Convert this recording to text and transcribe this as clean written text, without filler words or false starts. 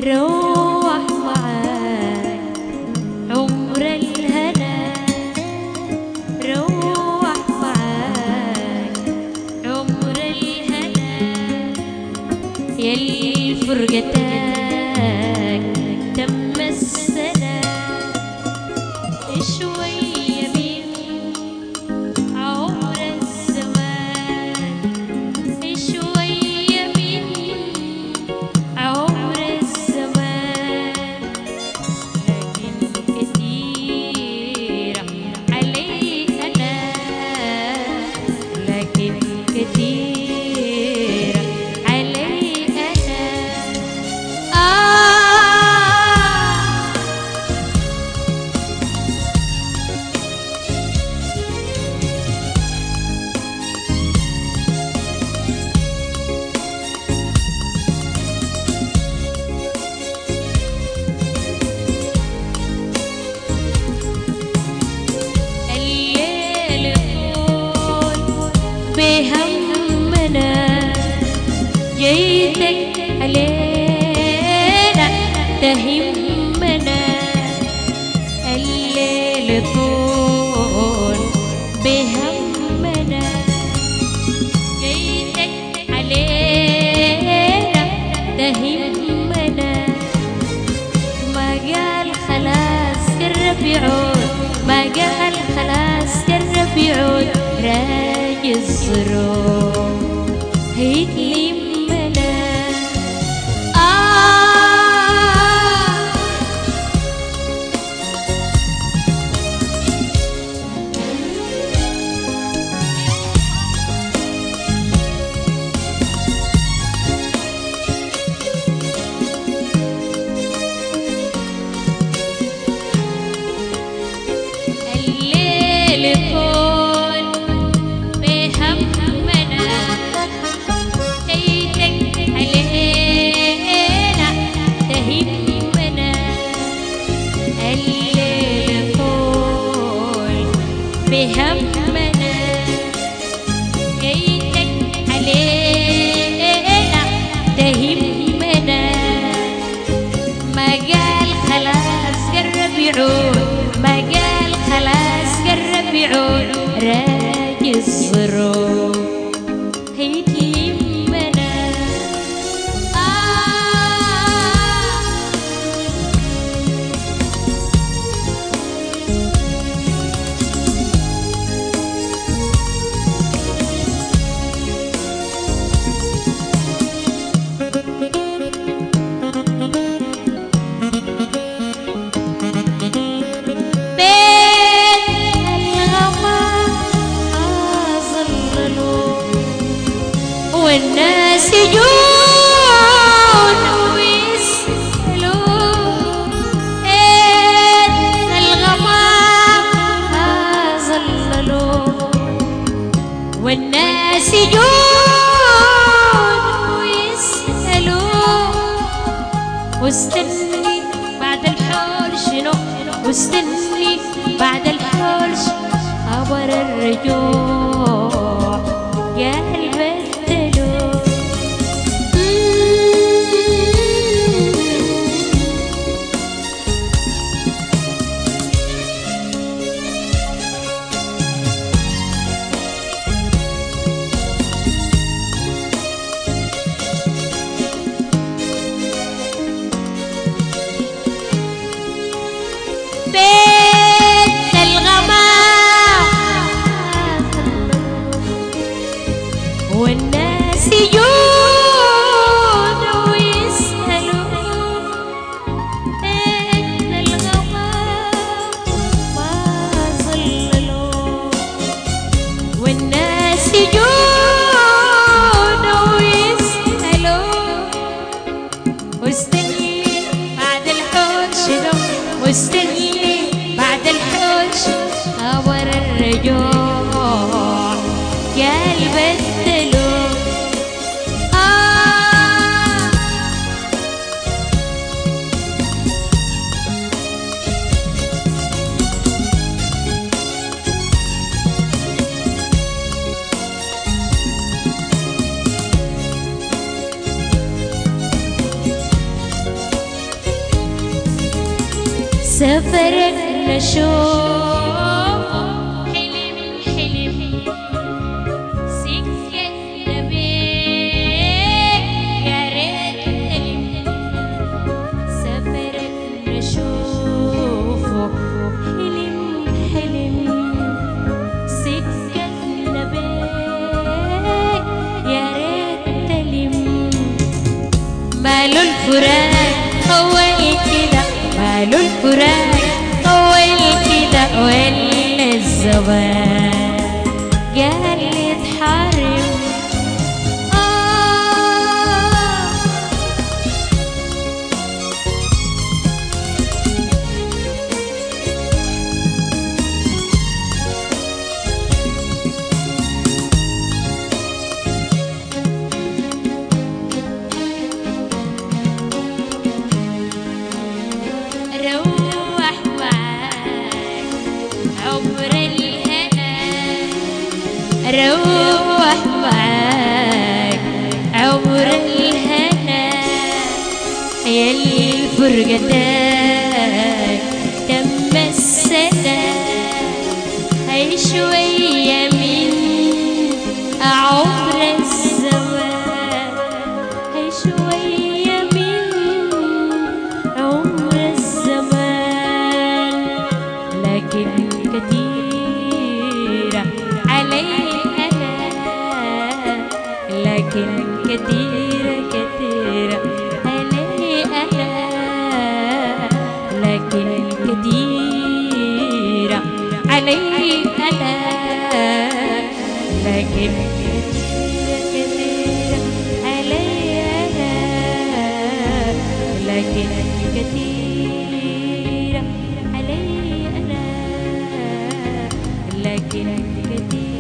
روح معاك عمر الهنا، روح معاك عمر الهنا، يلي فرقتك تم السنة، شوية من عمر الزمان، شوية من عمر الزمان، لكن كثيرة علي أنا، لكن كثيرة علي أنا. الليل طول بهمنا، جيتك علينا تهمنا، الليل طول بهمنا، جيتك علينا تهمنا، ما قال خلاص قرب يعود، ما قال خلاص قرب يعود، راجي الظروف هيك لمنا. الليل طول بهمنا، جيتك علينا تهمنا، الليل طول بهمنا، جيتك علينا تهمنا، ما قال خلاص قرب يعود، ما قال خلاص قرب يعود، راجي الظروف هيك يهمنا. والناس يجون ويسألون إن الغمام ما ظللوا، والناس يجون ويسألون، واستني بعد الحول شنو، واستني بعد الحول خبر الرجوع يا البدلو. بيت الغمام والناس يجون ويسألون إن الغمام ما ظللوا، والناس يجون ويسألون، واستني بعد الحول شنو، واستني بعد الحول خبر الرجوع يا البدلو. سفرك نشوف حلم حلم سكة نبيك يا ريت تلم سفرك نشوفه حلم حلم سكة نبيك يا ريت تلم ماله الفراق طول كده ماله الفراق طول كده ولا الزمان قال لي اتحرم روح معاك عمر الهنا روح معاك عمر الهنا يلي فرقتك تم السنة هاي شوية من عمر الزمان هاي شوية من عمر الزمان لكن كثيرة علي أنا لكن كثيرة كثيرة علي أنا لكن كثيرة علي أنا لكن كثيرة كثيرة علي أنا لكن كثيرة علي أنا لكن كثيرة